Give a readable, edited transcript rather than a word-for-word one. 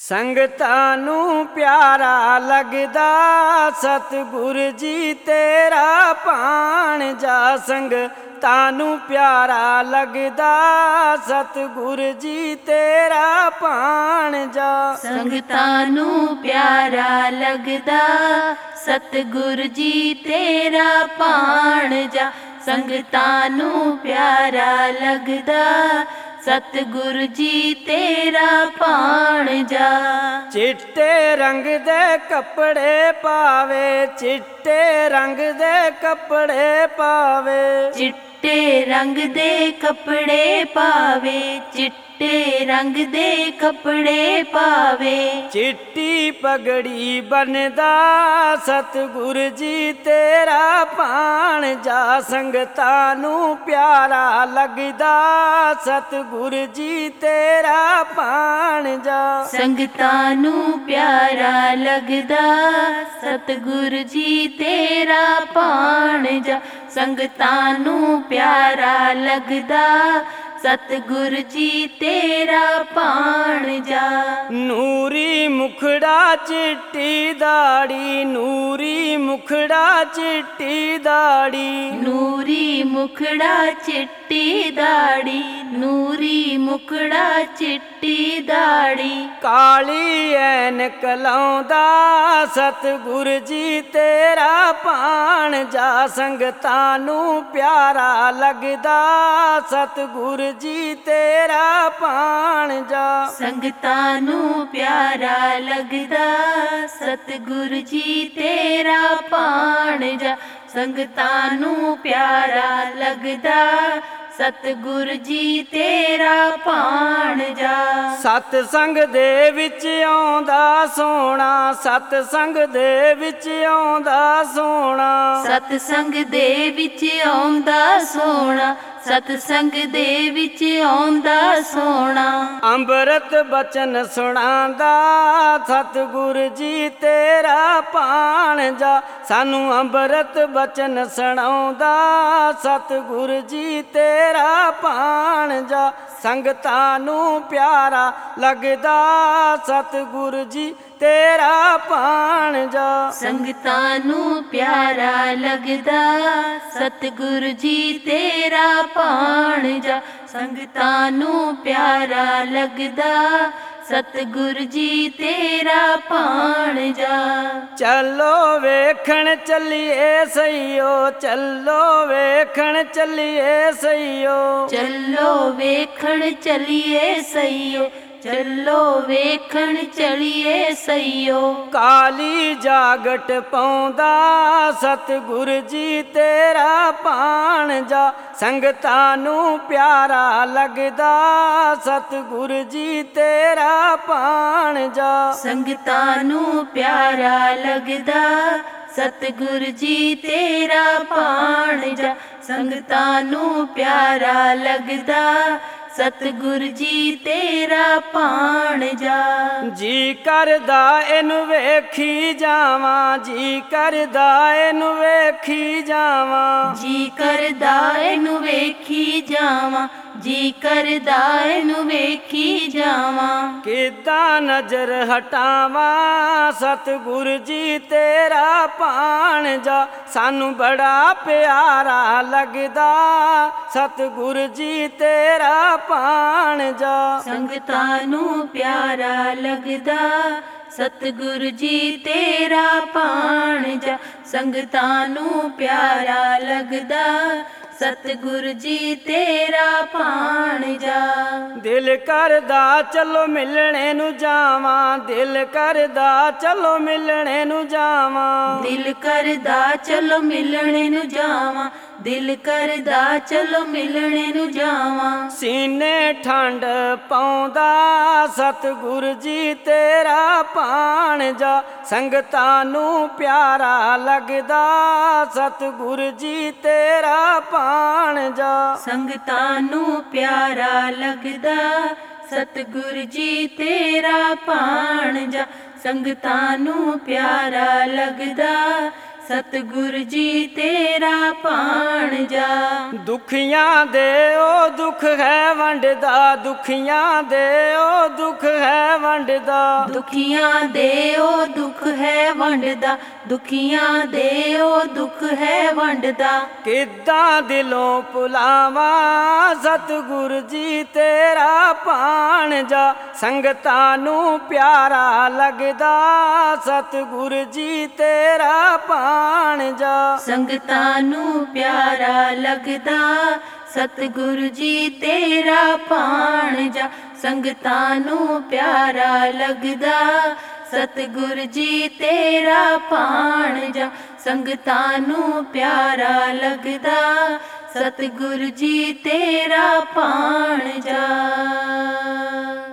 ਸੰਗਤਾਂ ਨੂੰ ਪਿਆਰਾ ਲੱਗਦਾ ਸਤਿਗੁਰ ਜੀ ਤੇਰਾ ਭਾਣਜਾ। ਸੰਗਤਾਂ ਨੂੰ ਪਿਆਰਾ ਲੱਗਦਾ ਸਤਿਗੁਰ ਜੀ ਤੇਰਾ ਭਾਣਜਾ। ਸੰਗਤਾਂ ਨੂੰ ਪਿਆਰਾ ਲੱਗਦਾ ਸਤਿਗੁਰ ਜੀ ਤੇਰਾ ਭਾਣਜਾ। ਸੰਗਤਾਂ ਨੂੰ ਪਿਆਰਾ ਲੱਗਦਾ ਸਤਿਗੁਰ ਜੀ ਤੇਰਾ ਭਾਣਜਾ। ਚਿੱਟੇ ਰੰਗ ਦੇ ਕੱਪੜੇ ਪਾਵੇ, ਚਿੱਟੇ ਰੰਗ ਦੇ ਕੱਪੜੇ ਪਾਵੇ, ਚਿੱਟੇ ਰੰਗ ਦੇ ਕੱਪੜੇ ਪਾਵੇ, ਚਿੱਟੇ ਰੰਗ ਦੇ ਕੱਪੜੇ ਪਾਵੇ। ਚਿੱਟੀ ਪਗੜੀ ਬੰਨਦਾ ਸਤਿਗੁਰ ਜੀ ਤੇਰਾ ਭਾਣਜਾ। ਸੰਗਤਾਂ ਨੂੰ ਪਿਆਰਾ ਲੱਗਦਾ ਸਤਿਗੁਰ ਜੀ ਤੇਰਾ ਭਾਣਜਾ। ਸੰਗਤਾਂ ਨੂੰ ਪਿਆਰਾ ਲੱਗਦਾ ਸਤਿਗੁਰ ਜੀ ਤੇਰਾ ਭਾਣਜਾ। ਸੰਗਤਾਂ ਨੂੰ ਪਿਆਰਾ ਲੱਗਦਾ ਸਤਿਗੁਰ ਜੀ ਤੇਰਾ ਭਾਣਜਾ। ਨੂਰੀ ਮੁਖੜਾ ਚਿੱਟੀ ਦਾੜੀ, ਨੂਰੀ ਮੁਖੜਾ ਚਿੱਟੀ ਦਾੜੀ, ਨੂਰੀ ਮੁਖੜਾ ਚਿੱਟੀ ਦਾੜੀ, ਨੂਰੀ ਮੁਖੜਾ ਚਿੱਟੀ ਦਾੜੀ। ਕਾਲੀ ਐਨਕ ਲਾਉਂਦਾ ਸਤਿਗੁਰ ਜੀ ਤੇਰਾ ਭਾਣਜਾ। ਸੰਗਤਾਂ ਨੂੰ ਪਿਆਰਾ ਲੱਗਦਾ ਸਤਿਗੁਰ ਜੀ ਤੇਰਾ ਭਾਣਜਾ। ਸੰਗਤਾਂ ਨੂੰ ਪਿਆਰਾ ਲੱਗਦਾ ਸਤਿਗੁਰ ਜੀ ਤੇਰਾ ਭਾਣਜਾ। ਸੰਗਤਾਂ ਨੂੰ ਪਿਆਰਾ ਲੱਗਦਾ ਸਤਿਗੁਰ ਜੀ ਤੇਰਾ ਭਾਣਜਾ। ਸਤਸੰਗ ਦੇ ਵਿੱਚ ਆਉਂਦਾ ਸੋਹਣਾ, ਸਤਸੰਗ ਦੇ ਵਿੱਚ ਆਉਂਦਾ ਸੋਹਣਾ, ਸਤਸੰਗ ਦੇ ਵਿੱਚ ਆਉਂਦਾ ਸੋਹਣਾ, ਸਤਸੰਗ ਦੇ ਵਿੱਚ ਆਉਂਦਾ ਸੋਹਣਾ। ਅੰਮ੍ਰਿਤ ਬਚਨ ਸੁਣਾਉਂਦਾ ਸਤਿਗੁਰ ਜੀ ਤੇਰਾ ਭਾਣਜਾ। ਸਾਨੂੰ ਅੰਮ੍ਰਿਤ ਬਚਨ ਸੁਣਾਉਂਦਾ ਸਤਿਗੁਰ ਜੀ ਤੇਰਾ ਭਾਣਜਾ। ਸੰਗਤਾਂ ਨੂੰ ਪਿਆਰਾ ਲੱਗਦਾ ਸਤਿਗੁਰ ਜੀ ਤੇਰਾ ਭਾਣਜਾ। ਸੰਗਤਾਂ ਨੂੰ ਪਿਆਰਾ ਲੱਗਦਾ ਸਤਿਗੁਰ ਜੀ ਤੇਰਾ ਭਾਣਜਾ। ਸੰਗਤਾਂ ਨੂੰ ਪਿਆਰਾ ਲੱਗਦਾ ਸਤਿਗੁਰ ਜੀ ਤੇਰਾ ਭਾਣਜਾ। ਚੱਲੋ ਵੇਖਣ ਚੱਲੀਏ ਸਈਓ, ਚੱਲੋ ਵੇਖਣ ਚੱਲੀਏ ਸਈਓ, ਚੱਲੋ ਵੇਖਣ ਚੱਲੀਏ ਸਈਓ, ਚੱਲੋ ਵੇਖਣ ਚੱਲੀਏ ਸਈਓ। ਕਾਲੀ ਜਾਗਟ ਪਾਉਂਦਾ ਸਤਿਗੁਰ ਜੀ ਤੇਰਾ ਭਾਣਜਾ। ਸੰਗਤਾਂ ਨੂੰ ਪਿਆਰਾ ਲੱਗਦਾ ਸਤਿਗੁਰ ਜੀ ਤੇਰਾ ਭਾਣਜਾ। ਸੰਗਤਾਂ ਨੂੰ ਪਿਆਰਾ ਲੱਗਦਾ ਸਤਿਗੁਰ ਜੀ ਤੇਰਾ ਭਾਣਜਾ। ਸੰਗਤਾਂ ਨੂੰ ਪਿਆਰਾ ਲੱਗਦਾ ਸਤਿਗੁਰ ਜੀ ਤੇਰਾ ਭਾਣਜਾ। ਜੀ ਕਰਦਾ ਇਹਨੂੰ ਵੇਖੀ ਜਾਵਾਂ, ਜੀ ਕਰਦਾ ਇਹਨੂੰ ਵੇਖੀ ਜਾਵਾਂ, ਜੀ ਕਰਦਾ ਇਹਨੂੰ ਵੇਖੀ ਜਾਵਾਂ, ਜੀ ਕਰਦਾ ਇਹਨੂੰ ਵੇਖੀ ਜਾਵਾਂ। ਕਿੱਦਾਂ ਨਜ਼ਰ ਹਟਾਵਾਂ ਸਤਿਗੁਰ ਜੀ ਤੇਰਾ ਭਾਣਜਾ। ਸਾਨੂੰ ਬੜਾ ਪਿਆਰਾ ਲੱਗਦਾ ਸਤਿਗੁਰ ਜੀ ਤੇਰਾ ਭਾਣਜਾ। ਸੰਗਤਾਂ ਨੂੰ ਪਿਆਰਾ ਲੱਗਦਾ ਸਤਿਗੁਰ ਜੀ ਤੇਰਾ ਭਾਣਜਾ। ਸੰਗਤਾਂ ਨੂੰ ਪਿਆਰਾ ਲੱਗਦਾ ਸਤਿਗੁਰ ਜੀ ਤੇਰਾ ਭਾਣਜਾ। ਦਿਲ ਕਰਦਾ ਚਲੋ ਮਿਲਣੇ ਨੂੰ ਜਾਵਾਂ, ਦਿਲ ਕਰਦਾ ਚਲੋ ਮਿਲਣੇ ਨੂੰ ਜਾਵਾਂ, ਦਿਲ ਕਰਦਾ ਚਲੋ ਮਿਲਣੇ ਨੂੰ ਜਾਵਾਂ, ਦਿਲ ਕਰਦਾ ਚਲੋ ਮਿਲਣੇ ਨੂੰ ਜਾਵਾਂ। ਸੀਨੇ ਠੰਡ ਪਾਉਂਦਾ ਸਤਿਗੁਰ ਜੀ ਤੇਰਾ ਭਾਣਜਾ। ਸੰਗਤਾਂ ਨੂੰ ਪਿਆਰਾ ਲੱਗਦਾ ਸਤਿਗੁਰ ਜੀ ਤੇਰਾ ਭਾਣਜਾ। ਸੰਗਤਾਂ ਨੂੰ ਪਿਆਰਾ ਲੱਗਦਾ ਸਤਿਗੁਰ ਜੀ ਤੇਰਾ ਭਾਣਜਾ। ਸੰਗਤਾਂ ਨੂੰ ਪਿਆਰਾ ਲੱਗਦਾ ਸਤਿਗੁਰ ਜੀ ਤੇਰਾ ਭਾਣਜਾ। ਦੁਖੀਆਂ ਦੇ ਉਹ ਦੁੱਖ ਹੈ ਵੰਡਦਾ, ਦੁਖੀਆਂ ਦੇ ਉਹ ਦੁੱਖ ਹੈ ਵੰਡਦਾ, ਦੁਖੀਆਂ ਦੇ ਉਹ ਦੁੱਖ ਹੈ ਵੰਡਦਾ, ਦੁਖੀਆਂ ਦੇ ਉਹ ਦੁੱਖ ਹੈ ਵੰਡਦਾ। ਕਿੱਦਾਂ ਦਿਲੋਂ ਭੁਲਾਵਾਂ ਸਤਿਗੁਰ ਜੀ ਤੇਰਾ ਭਾਣਜਾ, ਸੰਗਤਾਂ ਨੂੰ ਪਿਆਰਾ ਲੱਗਦਾ ਸਤਿਗੁਰ ਜੀ ਤੇਰਾ ਭਾਣਜਾ। ਸੰਗਤਾਂ ਨੂੰ ਪਿਆਰਾ ਲੱਗਦਾ ਸਤਿਗੁਰ ਜੀ ਤੇਰਾ ਭਾਣਜਾ। ਸੰਗਤਾਂ ਨੂੰ ਪਿਆਰਾ ਲੱਗਦਾ ਸਤਿਗੁਰ ਜੀ ਤੇਰਾ ਭਾਣਜਾ। ਸੰਗਤਾਂ ਨੂੰ ਪਿਆਰਾ ਲੱਗਦਾ ਸਤਿਗੁਰ ਜੀ ਤੇਰਾ ਭਾਣਜਾ।